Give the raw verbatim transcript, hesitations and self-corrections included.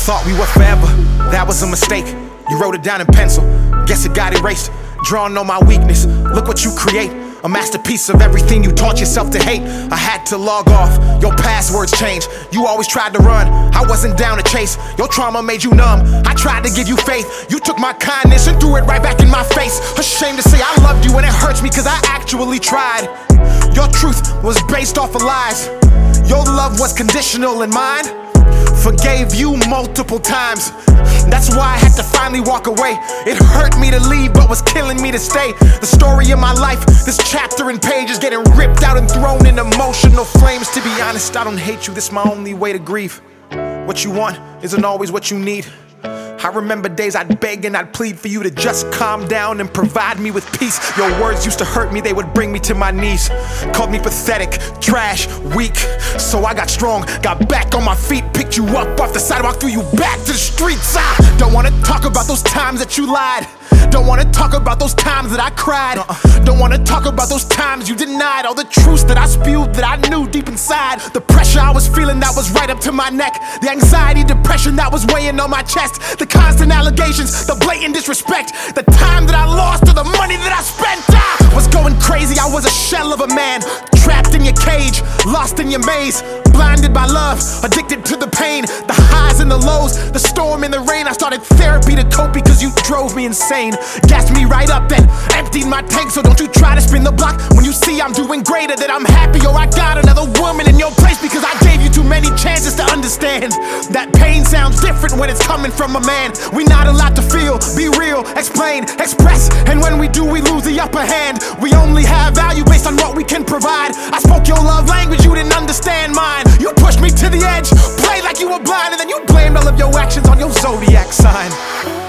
Thought we were forever, that was a mistake. You wrote it down in pencil, guess it got erased. Drawing on my weakness, look what you create. A masterpiece of everything you taught yourself to hate. I had to log off, your passwords changed. You always tried to run, I wasn't down to chase. Your trauma made you numb, I tried to give you faith. You took my kindness and threw it right back in my face. Ashamed to say I loved you and it hurts me cause I actually tried. Your truth was based off of lies. Your love was conditional and mine forgave you multiple times. That's why I had to finally walk away. It hurt me to leave but was killing me to stay. The story of my life, this chapter and page is getting ripped out and thrown in emotional flames. To be honest, I don't hate you, this is my only way to grieve. What you want isn't always what you need. I remember days I'd beg and I'd plead for you to just calm down and provide me with peace. Your words used to hurt me, they would bring me to my knees. Called me pathetic, trash, weak. So I got strong, got back on my feet, picked you up off the sidewalk, threw you back to the streets. I don't wanna talk about those times that you lied. Don't wanna talk about those times that I cried. uh-uh. Don't wanna talk about those times you denied all the truths that I spewed that I knew deep inside. The pressure I was feeling that was right up to my neck. The anxiety, depression that was weighing on my chest. The constant allegations, the blatant disrespect. The time that I lost or the money that I spent. I was going crazy, I was a shell of a man. Trapped in your cage, lost in your maze. Blinded by love, addicted to the pain. The highs and the lows, the storm and the rain. I started therapy to cope because you drove me insane. Gassed me right up, then emptied my tank. So don't you try to spin the block when you see I'm doing greater. That I'm happy or I got another woman in your place. Because I gave you too many chances to understand that pain sounds different when it's coming from a man. We not allowed to feel, be real, explain, express. And when we do, we lose the upper hand. We only have value based on what we can provide. I spoke your love language, you didn't understand mine. You pushed me to the edge, played like you were blind, and then you blamed all of your actions on your zodiac sign.